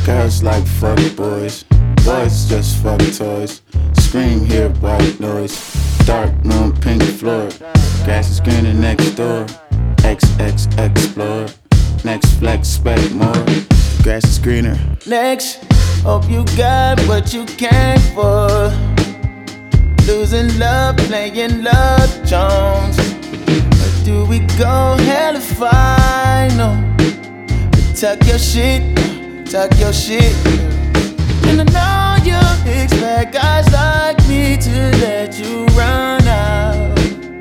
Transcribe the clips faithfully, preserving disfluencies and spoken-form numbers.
Girls like fuck boys, boys just fuck toys. Scream, hear white noise. Dark moon, pink floor. Grass is greener next door. X X explore. Next flex, spec more. Grass is greener. Next, hope you got what you came for. Losing love, playing love Jones. Or do we go hell if I know? Tuck your shit, tuck your shit. And I know you expect guys like me to let you run out.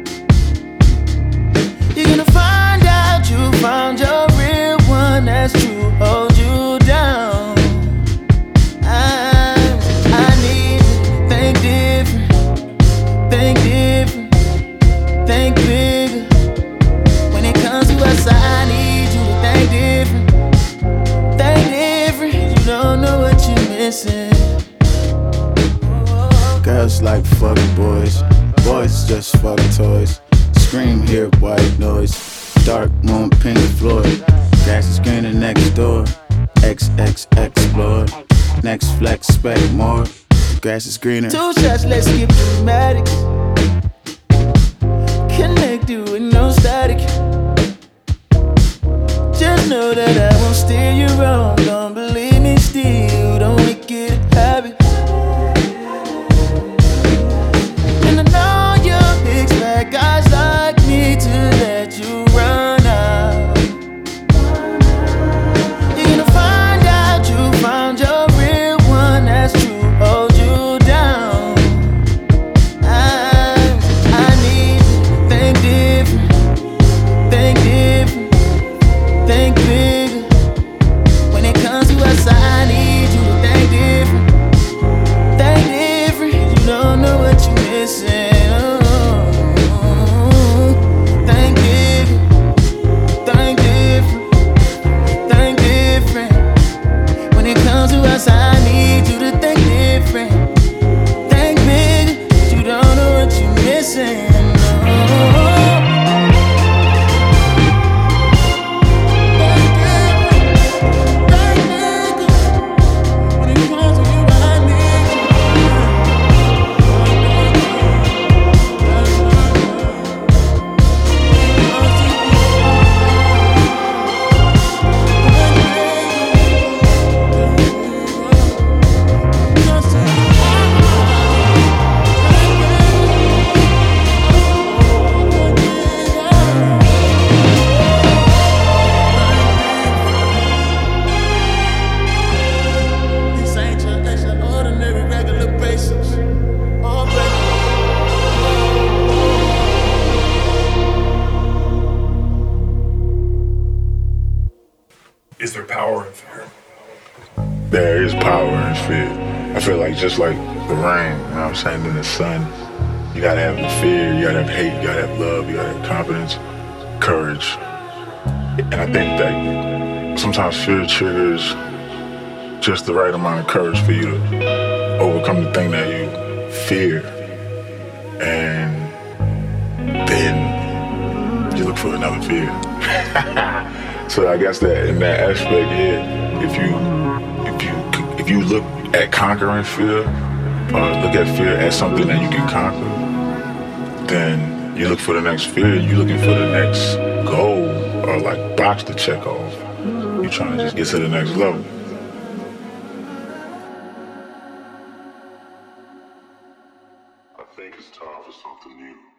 You're gonna find out you found your real one that's true, hold you down. I, I need to think different, think different, think bigger. When it comes to us, I need you to think different. Think different, you don't know what you're missing. Girls like fuck boys, boys just fuck toys. Scream, hear white noise. Dark moon, pink floor. Grass is greener next door. X X explore. Next flex, spec more. Grass is greener. Two shots, let's skip dramatics. Connect you with no static. Just know that I won't steer you wrong. Don't believe me still, don't make it a habit. And I know you expect guys like me to let you run out. You're gonna find out you found your real one that's true, hold you down. I, I need to think different, think different, think bigger. When it comes to us, I need you to think different, think different. You don't know what you're missing. Oh, think different, think different, think different. When it comes to us, I need you to think different, think bigger. You don't know what you're missing. Oh. Is there power in fear? There is power in fear. I feel like just like the rain, you know what I'm saying, in the sun, you gotta have the fear, you gotta have hate, you gotta have love, you gotta have confidence, courage. And I think that sometimes fear triggers just the right amount of courage for you to overcome the thing that you fear. And then you look for another fear. So I guess that in that aspect, yeah, if you if you if you look at conquering fear, or look at fear as something that you can conquer, then you look for the next fear. You're looking for the next goal or like box to check off. You're trying to just get to the next level. I think it's time for something new.